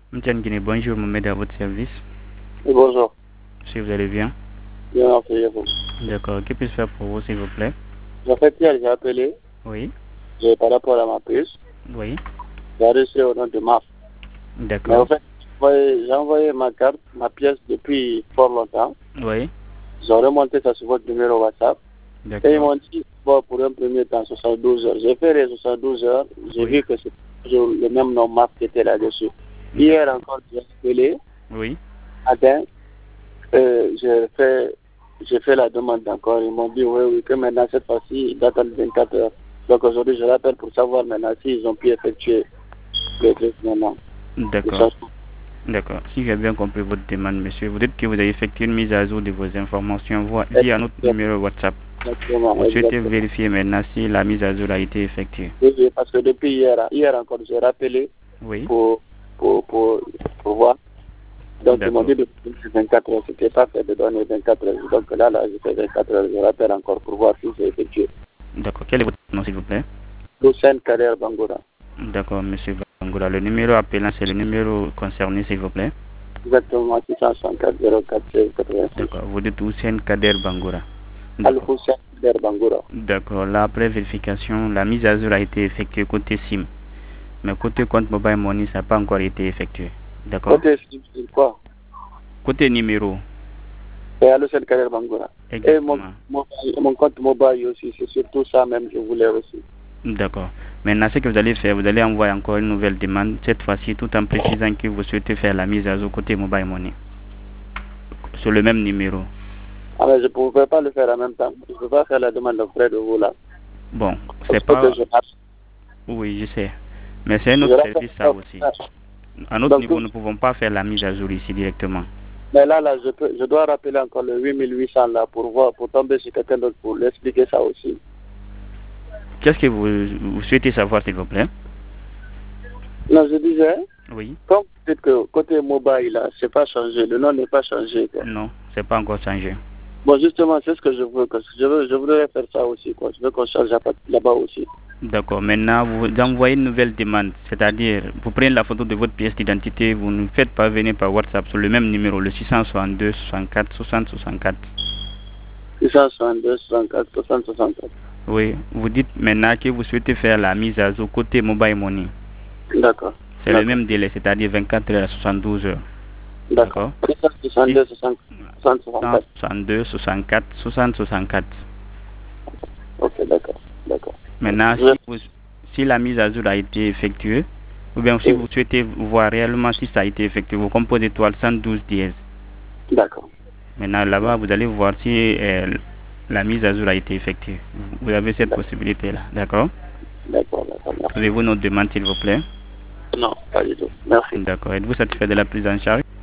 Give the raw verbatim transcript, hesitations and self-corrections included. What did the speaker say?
Mtian Guinée, bonjour, Mohamed à votre service. Oui, bonjour. Si vous allez bien. Bien, merci à vous. D'accord, que puis-je faire pour vous, s'il vous plaît? En fait, hier, j'ai appelé. Oui. J'ai par rapport à ma puce. Oui. J'ai reçu au nom de M A F. Mais D'accord. en fait, j'ai envoyé ma carte, ma pièce depuis fort longtemps. Oui. Ils ont remonté ça sur votre numéro WhatsApp. Et ils D'accord. m'ont dit, bon, pour un premier temps, soixante-douze heures. J'ai fait les soixante-douze heures. J'ai Oui. vu que c'est toujours le même nom M A F qui était là-dessus. Hier encore, j'ai appelé. Oui. Matin, euh, j'ai fait, j'ai fait la demande encore. Ils m'ont dit, oui, oui, que maintenant, cette fois-ci, ils d'attendre vingt-quatre heures. Donc aujourd'hui, je l'appelle pour savoir maintenant s'ils ont pu effectuer le truc maintenant. D'accord. D'accord. Si j'ai bien compris votre demande, monsieur, vous dites que vous avez effectué une mise à jour de vos informations via notre numéro WhatsApp. Exactement. Vous souhaitez Exactement. vérifier maintenant si la mise à jour a été effectuée. Oui, oui, parce que depuis hier, hier encore, j'ai rappelé Oui. pour, pour, pour, pour voir. Donc ils m'ont D'accord. dit de vingt-quatre heures. C'était pas fait de donner vingt-quatre heures. Donc là, là, j'ai fait vingt-quatre heures. Je rappelle encore pour voir si c'est effectué. D'accord. Quel est votre nom, s'il vous plaît? Hussein Kader Bangoura. D'accord, monsieur Bangoura. Le numéro appelant, c'est le numéro concerné, s'il vous plaît? Exactement, six cent soixante-quatre zéro quatre quatre-vingt-six. D'accord. Vous dites Hussein Kader Bangoura. Al Hussein Kader Bangoura. D'accord. Là, après vérification, la mise à jour a été effectuée côté SIM. Mais côté compte mobile money, ça n'a pas encore été effectué. D'accord? Côté SIM, c'est quoi? Côté numéro. C'est Al Hussein Kader Bangoura. Et mon, Exactement. mon, mon compte mobile aussi, c'est surtout ça même que je voulais aussi. D'accord. Maintenant, ce que vous allez faire, vous allez envoyer encore une nouvelle demande, cette fois-ci tout en précisant que vous souhaitez faire la mise à jour côté mobile money. Sur le même numéro. Ah, mais je ne pouvais pas le faire en même temps. Je ne peux pas faire la demande auprès de vous là. Bon, c'est pas... Je... Oui, je sais. Mais c'est un autre service ça aussi. À notre Donc, niveau, nous ne pouvons pas faire la mise à jour ici directement. Mais là, là, je, peux, je dois rappeler encore le huit mille huit cents là pour voir, pour tomber sur quelqu'un d'autre pour lui expliquer ça aussi. Qu'est-ce que vous, vous souhaitez savoir, s'il vous plaît? Non, je disais, oui. Comme vous dites que côté mobile, là, c'est pas changé, le nom n'est pas changé. Quoi. Non, c'est pas encore changé. Bon, justement, c'est ce que je veux. Je, veux, je voudrais faire ça aussi. Quoi. Je veux qu'on change là-bas aussi. D'accord. Maintenant, vous envoyez une nouvelle demande. C'est-à-dire, vous prenez la photo de votre pièce d'identité, vous nous faites parvenir par WhatsApp sur le même numéro, le six cent soixante-deux soixante-quatre soixante soixante-quatre. six cent soixante-deux soixante-quatre soixante soixante-quatre. Oui. Vous dites maintenant que vous souhaitez faire la mise à jour côté mobile money. D'accord. C'est le même délai, c'est-à-dire vingt-quatre heures à soixante-douze heures. D'accord. soixante-deux soixante-quatre soixante soixante-quatre. Ok, d'accord. D'accord. Maintenant, si, vous, si la mise à jour a été effectuée, ou bien si vous souhaitez voir réellement si ça a été effectué, vous composez étoile cent douze dièse. D'accord. Maintenant, là-bas, vous allez voir si euh, la mise à jour a été effectuée. Vous avez cette possibilité-là, d'accord? D'accord, d'accord. Pouvez-vous nous demander, s'il vous plaît? Non, pas du tout. Merci. D'accord. Êtes-vous satisfait de la prise en charge?